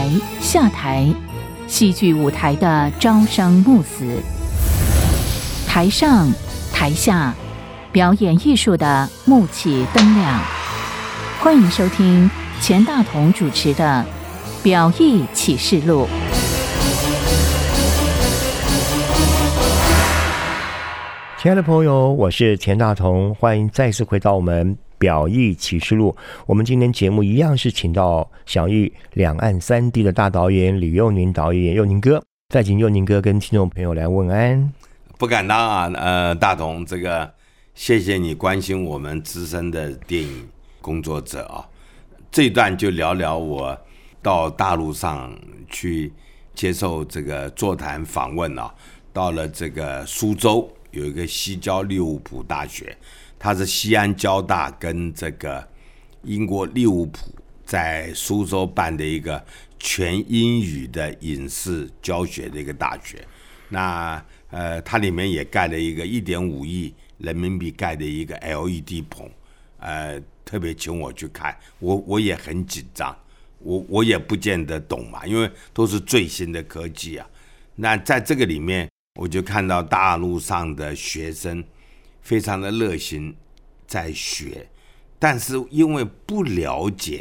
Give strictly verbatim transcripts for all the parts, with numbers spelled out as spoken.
台下台，戏剧舞台的朝生暮死，台上台下表演艺术的幕起灯亮。欢迎收听钱大同主持的《表艺启示录》。 亲爱的朋友，我是钱大同，欢迎再次回到我们表艺启示录。我们今天节目一样是请到享誉两岸三地的大导演李幼宁导演，幼宁哥，再请幼宁哥跟听众朋友来问安。 不敢当啊，呃，大同，这个谢谢你关心我们资深的电影工作者啊。这一段就聊聊我到大陆上去接受这个座谈访问啊，到了这个苏州有一个西交利物浦大学。它是西安交大跟这个英国利物浦在苏州办的一个全英语的影视教学的一个大学。那呃，它里面也盖了一个一点五亿人民币盖的一个 L E D 棚，呃，特别请我去看，我我也很紧张，我我也不见得懂嘛，因为都是最新的科技啊。那在这个里面，我就看到大陆上的学生非常的热心在学，但是因为不了解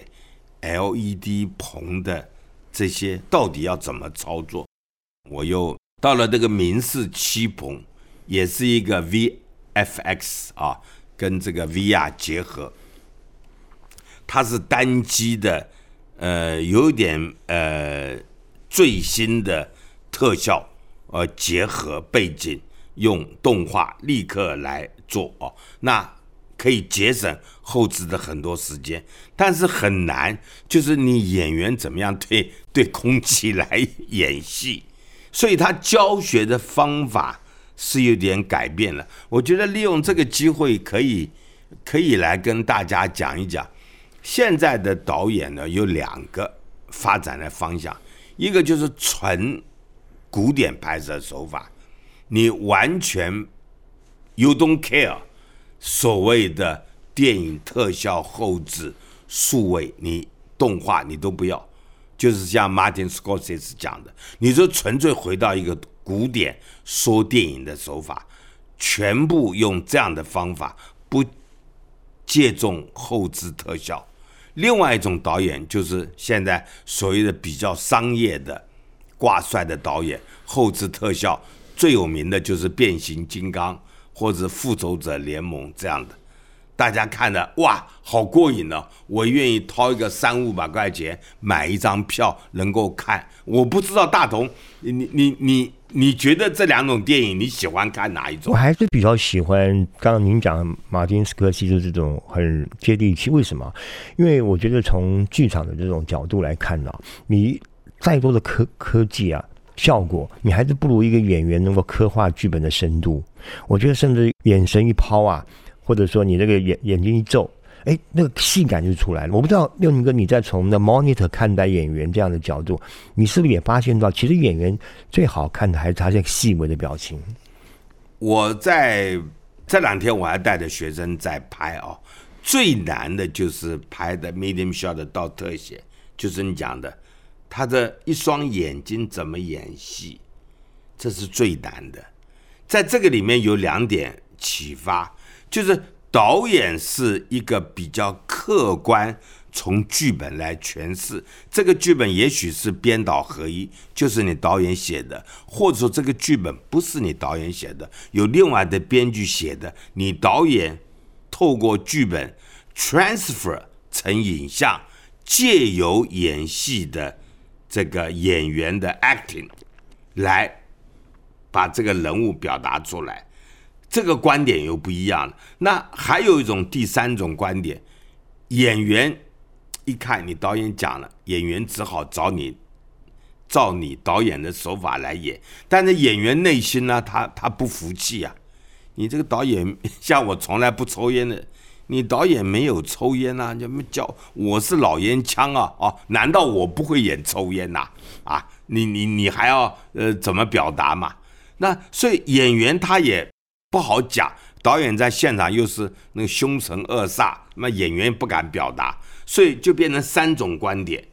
L E D 棚的这些到底要怎么操作，我又到了这个明视七棚，也是一个 V F X 啊，跟这个 V R 结合，它是单机的，呃，有点呃最新的特效，呃，结合背景。用动画立刻来做哦，那可以节省后置的很多时间，但是很难，就是你演员怎么样对对空气来演戏，所以他教学的方法是有点改变了。我觉得利用这个机会可以可以来跟大家讲一讲，现在的导演呢有两个发展的方向，一个就是纯古典拍摄手法。你完全 you don't care 所谓的电影特效后置数位，你动画你都不要，就是像 Martin Scorsese 讲的，你就纯粹回到一个古典说电影的手法，全部用这样的方法，不借重后置特效。另外一种导演就是现在所谓的比较商业的挂帅的导演，后置特效最有名的就是变形金刚或者复仇者联盟这样的，大家看的哇好过瘾哦，我愿意掏一个三五百块钱买一张票能够看。我不知道大同你你你你觉得这两种电影你喜欢看哪一种？ 我还是比较喜欢刚刚您讲马丁斯科西斯这种很接地气。为什么？因为我觉得从剧场的这种角度来看呢、啊，你再多的科科技啊效果，你还是不如一个演员能够刻画剧本的深度。我觉得甚至眼神一抛啊，或者说你那个眼眼睛一皱，哎，那个戏感就出来了。我不知道幼宁哥你在从那 monitor 看待演员这样的角度，你是不是也发现到，其实演员最好看的还是他这个细微的表情？ 我在这两天我还带着学生在拍哦，最难的就是拍的 medium shot 到特写，就是你讲的。他的一双眼睛怎么演戏，这是最难的。在这个里面有两点启发，就是导演是一个比较客观从剧本来诠释，这个剧本也许是编导合一，就是你导演写的，或者说这个剧本不是你导演写的，有另外的编剧写的，你导演透过剧本 transfer 成影像，借由演戏的这个演员的 acting 来把这个人物表达出来，这个观点又不一样了。那还有一种第三种观点，演员一看你导演讲了，演员只好找你照你导演的手法来演，但是演员内心呢，他他不服气啊，你这个导演像我从来不抽烟的，你导演没有抽烟啊，就叫我是老烟枪啊，哦，难道我不会演抽烟呐？啊，你你你还要呃怎么表达嘛？那所以演员他也不好讲，导演在现场又是那个凶神恶煞，那演员不敢表达，所以就变成三种观点。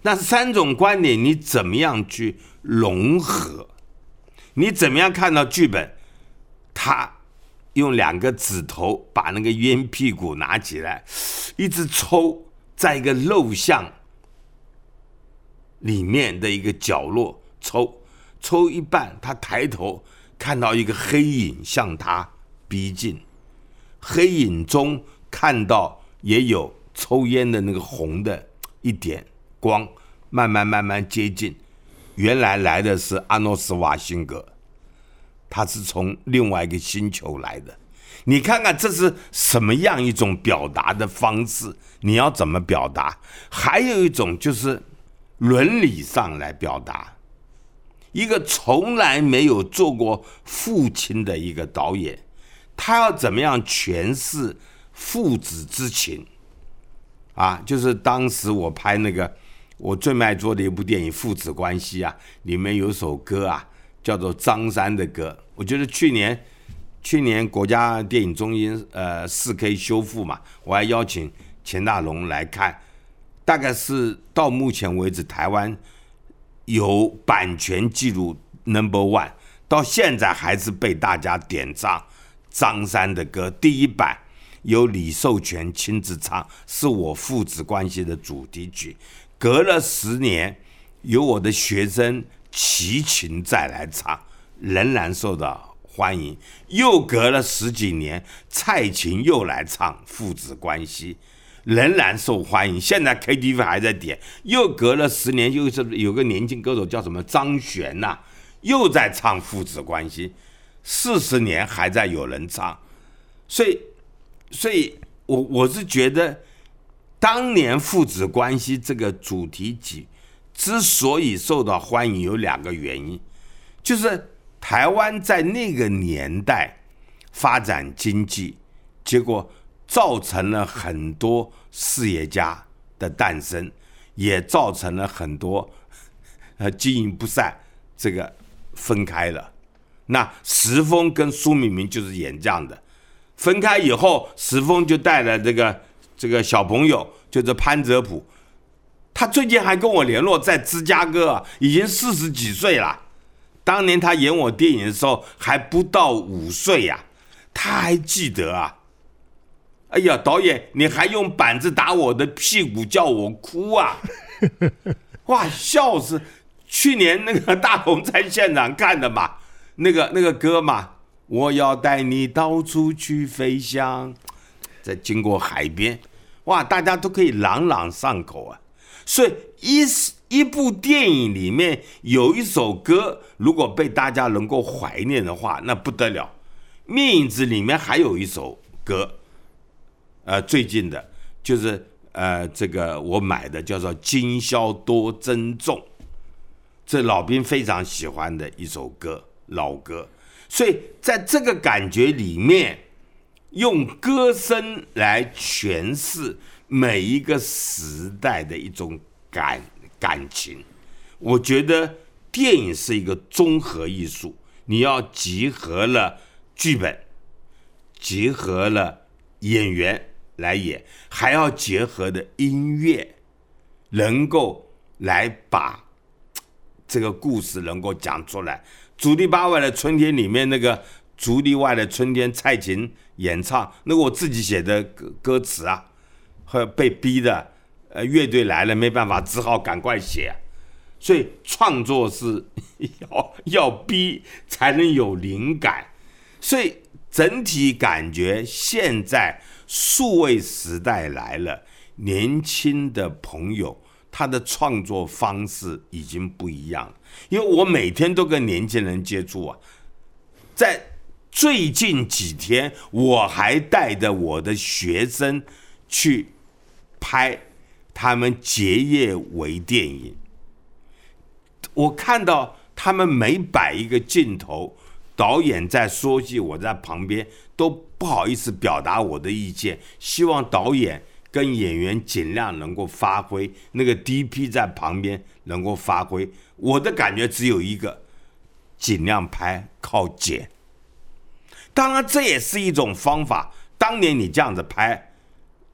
那三种观点你怎么样去融合？你怎么样看到剧本？他用两个指头把那个烟屁股拿起来，一直抽，在一个陋巷里面的一个角落抽，抽一半，他抬头看到一个黑影向他逼近，黑影中看到也有抽烟的那个红的一点光，慢慢慢慢接近。原来来的是阿诺斯瓦辛格，他是从另外一个星球来的。你看看这是什么样一种表达的方式，你要怎么表达？还有一种就是伦理上来表达。一个从来没有做过父亲的一个导演，他要怎么样诠释父子之情啊？就是当时我拍那个我最爱做的一部电影《父子关系》啊，里面有首歌啊，叫做张三的歌。我觉得去年去年国家电影中心呃 四K 修复嘛，我还邀请钱大龙来看，大概是到目前为止台湾有版权记录 number one， 到现在还是被大家点唱。张三的歌第一版由李寿全亲自唱，是我父子关系的主题曲。隔了十年，由我的学生齐秦再来唱，仍然受到欢迎。又隔了十几年，蔡琴又来唱父子关系，仍然受欢迎。现在 K T V 还在点。又隔了十年，又是有个年轻歌手叫什么张悬呐、啊，又在唱父子关系，四十年还在有人唱。所以，所以我我是觉得，当年父子关系这个主题曲之所以受到欢迎，有两个原因，就是台湾在那个年代发展经济，结果造成了很多事业家的诞生，也造成了很多呃经营不善，这个分开了。那石峰跟苏明明就是演这样的，分开以后，石峰就带了这个这个小朋友，就是潘哲普，他最近还跟我联络，在芝加哥、啊、已经四十几岁了。当年他演我电影的时候还不到五岁呀、啊，他还记得啊。哎呀，导演，你还用板子打我的屁股叫我哭啊！哇，笑死！去年那个大同在现场看的嘛，那个那个歌嘛，我要带你到处去飞翔，在经过海边，哇，大家都可以朗朗上口啊。所以一一部电影里面有一首歌，如果被大家能够怀念的话，那不得了。灭影子里面还有一首歌。呃，最近的就是呃，这个我买的叫做《今宵多珍重》，这老兵非常喜欢的一首歌，老歌。所以在这个感觉里面，用歌声来诠释每一个时代的一种感感情。我觉得电影是一个综合艺术，你要集合了剧本，集合了演员来演，还要结合的音乐，能够来把这个故事能够讲出来。竹篱笆外的春天里面那个竹篱外的春天，蔡琴演唱，那个我自己写的歌歌词啊，和被逼的，呃，乐队来了没办法，只好赶快写、啊。所以创作是要要逼才能有灵感，所以整体感觉现在数位时代来了，年轻的朋友他的创作方式已经不一样了。因为我每天都跟年轻人接触啊，在最近几天我还带着我的学生去拍他们结业微电影，我看到他们每摆一个镜头，导演在说戏，我在旁边都不好意思表达我的意见，希望导演跟演员尽量能够发挥，那个 D P 在旁边能够发挥。我的感觉只有一个，尽量拍，靠剪。当然这也是一种方法，当年你这样子拍，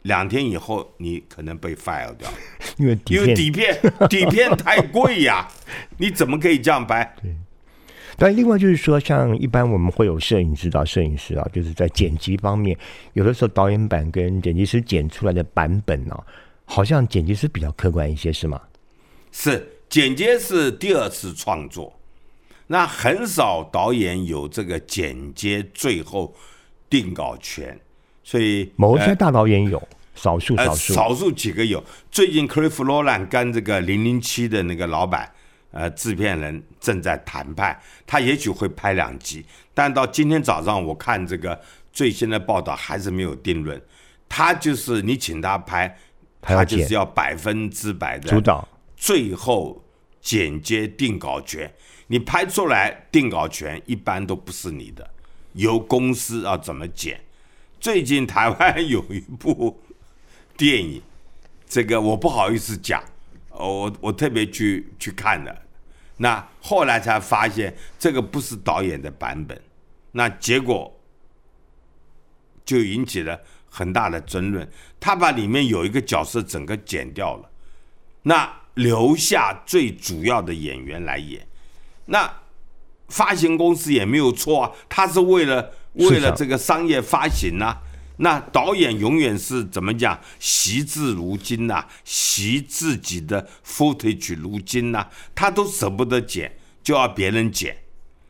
两天以后你可能被 fire 掉， 因为底片因为底片底片太贵呀，你怎么可以这样拍？ 对。但另外就是说，像一般我们会有摄影指导、摄影师啊，就是在剪辑方面，有的时候导演版跟剪辑师剪出来的版本啊，好像剪辑师比较客观一些，是吗？ 是，剪接是第二次创作，那很少导演有这个剪接最后定稿权，所以某些大导演有，呃、少数少数、 呃、少数几个有。最近 Cliff Nolan 跟这个零零七的那个老板。呃，制片人正在谈判，他也许会拍两集，但到今天早上我看这个最新的报道还是没有定论。他就是你请他拍，他就是要百分之百的主导， 最后剪接定稿权。你拍出来定稿权一般都不是你的，由公司要怎么剪。最近台湾有一部电影，这个我不好意思讲。我我特别去去看的，那后来才发现这个不是导演的版本，那结果就引起了很大的争论。他把里面有一个角色整个剪掉了，那留下最主要的演员来演。那发行公司也没有错啊，他是为了为了这个商业发行啊。那导演永远是怎么讲？惜字如金呐、啊，惜自己的 footage 如金呐、啊，他都舍不得剪，就要别人剪。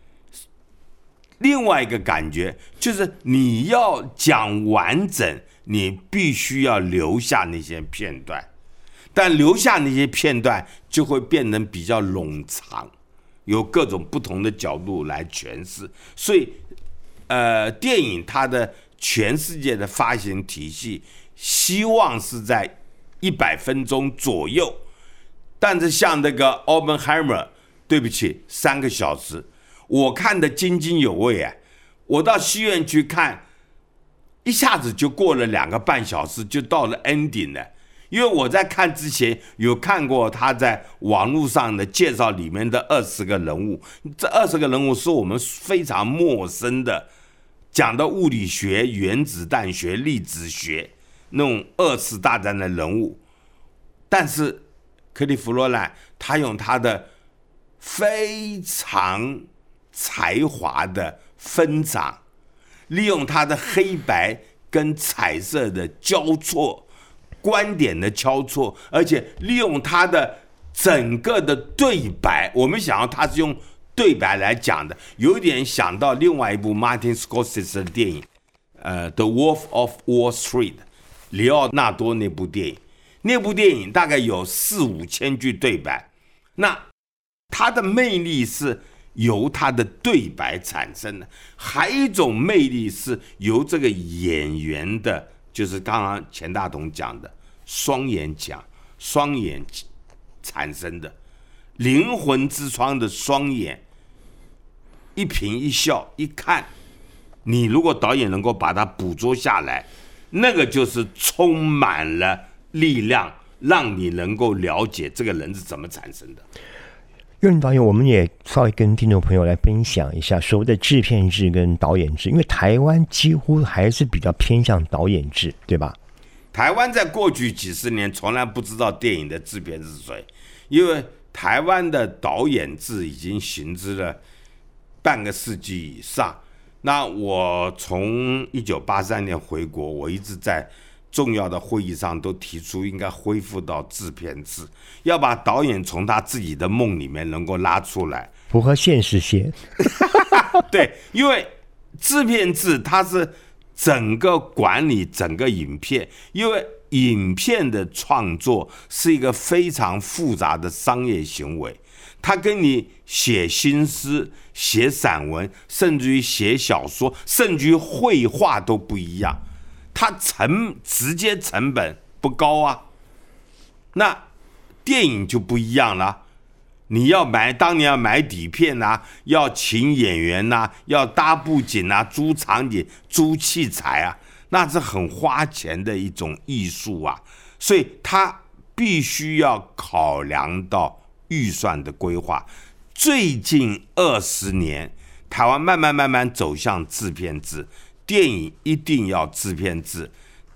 另外一个感觉就是，你要讲完整，你必须要留下那些片段，但留下那些片段就会变成比较冗长，有各种不同的角度来诠释。所以，呃，电影它的全世界的发行体系希望是在一百分钟左右，但是像那个 Oppenheimer， 对不起，三个小时，我看得津津有味啊！我到戏院去看，一下子就过了两个半小时，就到了 ending 了。因为我在看之前有看过他在网络上的介绍里面的二十个人物，这二十个人物是我们非常陌生的。讲的物理学、原子弹学、粒子学那种二次大战的人物，但是克利夫罗兰他用他的非常才华的分场，利用他的黑白跟彩色的交错、观点的交错，而且利用他的整个的对白，我们想要他是用对白来讲的，有点想到另外一部 Martin Scorsese 的电影，呃，《The Wolf of Wall Street》，里奥纳多那部电影。那部电影大概有四五千句对白，那它的魅力是由它的对白产生的，还有一种魅力是由这个演员的，就是刚刚钱大同讲的双眼讲、双眼产生的灵魂之窗的双眼。一颦一笑一看，你如果导演能够把它捕捉下来，那个就是充满了力量，让你能够了解这个人是怎么产生的。 岳仁导演，我们也稍微跟听众朋友来分享一下所谓的制片制跟导演制，因为台湾几乎还是比较偏向导演制，对吧？ 台湾在过去几十年从来不知道电影的制片是谁，因为台湾的导演制已经行之了半个世纪以上。那我从一九八三年回国，我一直在重要的会议上都提出应该恢复到制片制，要把导演从他自己的梦里面能够拉出来， 符合现实些。 对，因为制片制它是整个管理整个影片，因为影片的创作是一个非常复杂的商业行为，它跟你写新诗、写散文，甚至于写小说，甚至于绘画都不一样。它成直接成本不高啊，那电影就不一样了。你要买，当年要买底片啊，要请演员啊，要搭布景啊，租场景、租器材啊，那是很花钱的一种艺术啊。所以它必须要考量到预算的规划。最近二十年，台湾慢慢慢慢走向制片制。电影一定要制片制，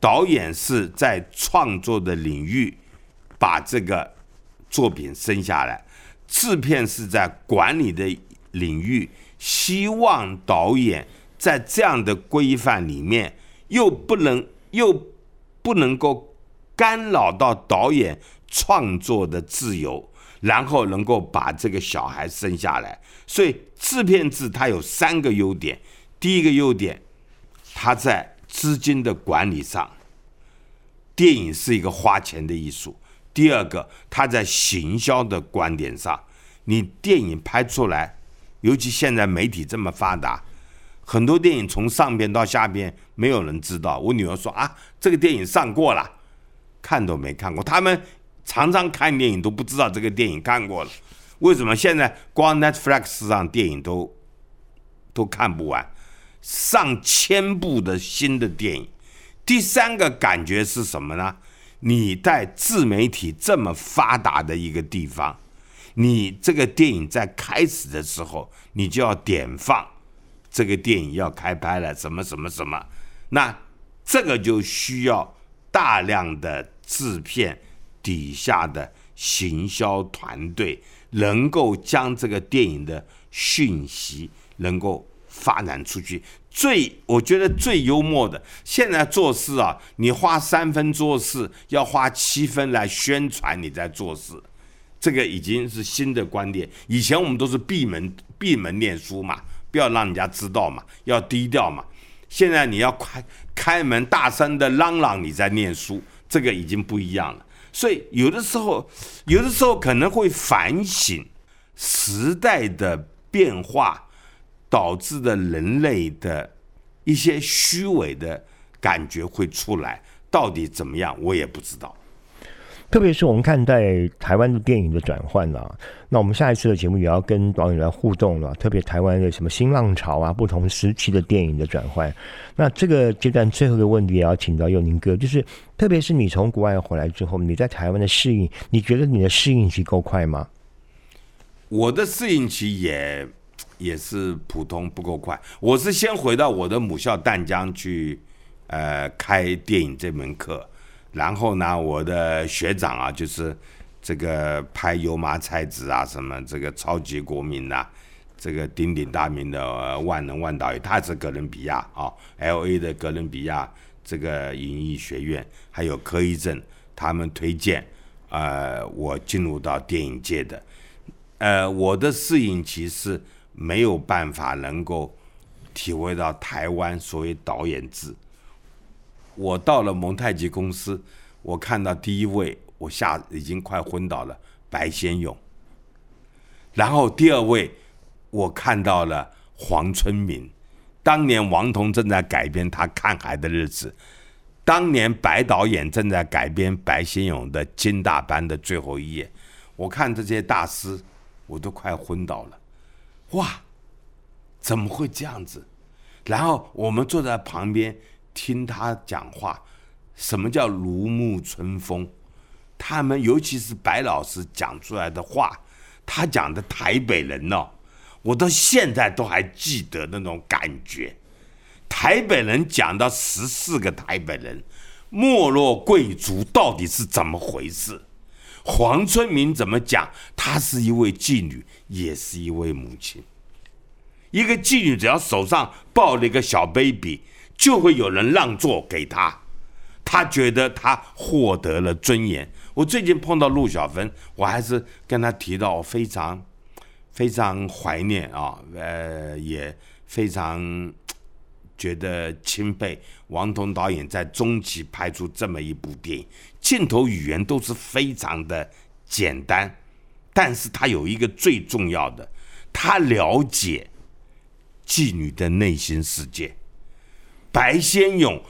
导演是在创作的领域把这个作品生下来，制片是在管理的领域，希望导演在这样的规范里面，又不能又不能够干扰到导演创作的自由，然后能够把这个小孩生下来。所以制片制它有三个优点，第一个优点，它在资金的管理上，电影是一个花钱的艺术。第二个，它在行销的观点上，你电影拍出来，尤其现在媒体这么发达，很多电影从上边到下边没有人知道。我女儿说啊，这个电影上过了，看都没看过。他们常常看电影都不知道这个电影看过了。为什么现在光 Netflix 上电影都都看不完，上千部的新的电影。第三个感觉是什么呢？你在自媒体这么发达的一个地方，你这个电影在开始的时候，你就要点放这个电影要开拍了，什么什么什么，那这个就需要大量的制片底下的行销团队，能够将这个电影的讯息能够发展出去。最我觉得最幽默的，现在做事啊，你花三分做事，要花七分来宣传你在做事，这个已经是新的观点。以前我们都是闭门闭门念书嘛，不要让人家知道嘛，要低调嘛。现在你要开开门大声的嚷嚷你在念书，这个已经不一样了。所以有的时候，有的时候可能会反省时代的变化导致的人类的一些虚伪的感觉会出来，到底怎么样我也不知道。 特别是我们看待台湾的电影的转换啊，那我们下一次的节目也要跟导演来互动了，特别台湾的什么新浪潮啊，不同时期的电影的转换。那这个阶段最后一个问题也要请到佑宁哥，就是特别是你从国外回来之后，你在台湾的适应，你觉得你的适应期够快吗？ 我的适应期也也是普通，不够快。我是先回到我的母校淡江去，呃，开电影这门课。然后呢，我的学长啊，就是这个拍《油麻菜籽》啊，什么这个超级国民啊，这个鼎鼎大名的、呃、万能万导演，他是哥伦比亚啊 ，L A 的哥伦比亚这个影艺学院，还有柯一正，他们推荐，呃，我进入到电影界的。呃，我的适应期是没有办法能够体会到台湾所谓导演制。我到了蒙太奇公司，我看到第一位，我下已经快昏倒了，白先勇。然后第二位，我看到了黄春明。当年王童正在改编他《看海的日子》，当年白导演正在改编白先勇的《金大班的最后一夜》。我看这些大师，我都快昏倒了。哇，怎么会这样子？然后我们坐在旁边听他讲话，什么叫如沐春风？他们尤其是白老师讲出来的话，他讲的台北人哦，我到现在都还记得那种感觉。台北人讲到十四个台北人，没落贵族到底是怎么回事？黄春明怎么讲？她是一位妓女，也是一位母亲。一个妓女只要手上抱了一个小 baby， 就会有人让座给她，她觉得她获得了尊严。我最近碰到陆小芬，我还是跟她提到，我非常非常怀念啊，呃，也非常觉得钦佩王童导演在中期拍出这么一部电影，镜头语言都是非常的简单，但是他有一个最重要的，他了解妓女的内心世界。白先勇、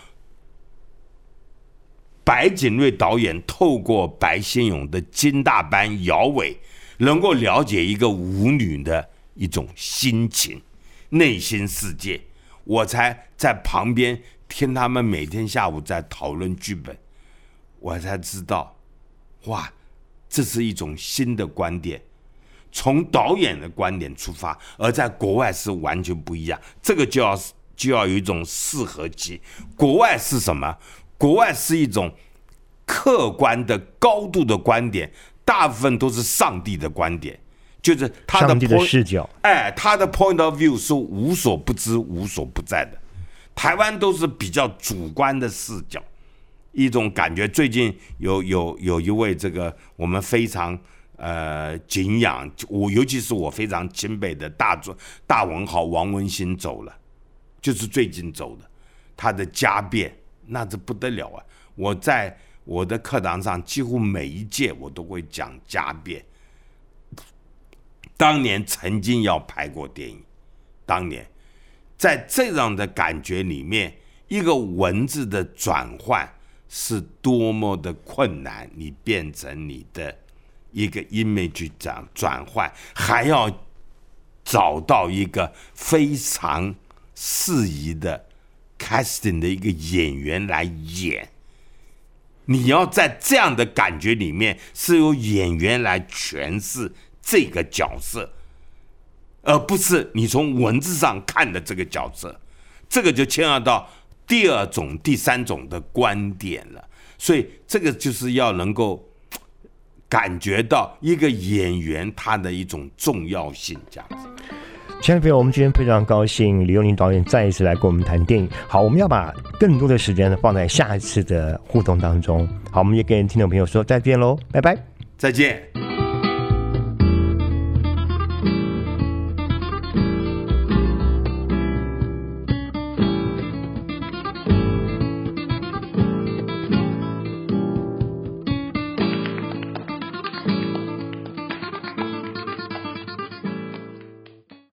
白景瑞导演透过白先勇的金大班、姚伟，能够了解一个舞女的一种心情、内心世界。我才在旁边听他们每天下午在讨论剧本，我才知道，哇，这是一种新的观点，从导演的观点出发，而在国外是完全不一样。这个就要就要有一种适合期。国外是什么？ 国外是一种客观的高度的观点，大部分都是上帝的观点，就是他的 point, 上帝的视角， 哎，他的 point of view 是无所不知、无所不在的。台湾都是比较主观的视角，一种感觉。最近有有有一位这个我们非常呃敬仰，我尤其是我非常钦佩的大大文豪王文兴走了，就是最近走的，他的家变那这不得了啊！我在我的课堂上几乎每一届我都会讲家变。当年曾经要拍过电影，当年在这样的感觉里面，一个文字的转换是多么的困难，你变成你的一个 image 转转换，还要找到一个非常适宜的 casting 的一个演员来演。你要在这样的感觉里面，是由演员来诠释这个角色，而不是你从文字上看的这个角色。这个就牵涉到第二种、第三种的观点了。所以这个就是要能够感觉到一个演员他的一种重要性，这样子。 亲爱的朋友，我们今天非常高兴李幼宁导演再一次来跟我们谈电影。好，我们要把更多的时间放在下一次的互动当中。好，我们也跟听众朋友说再见喽，拜拜， 再见。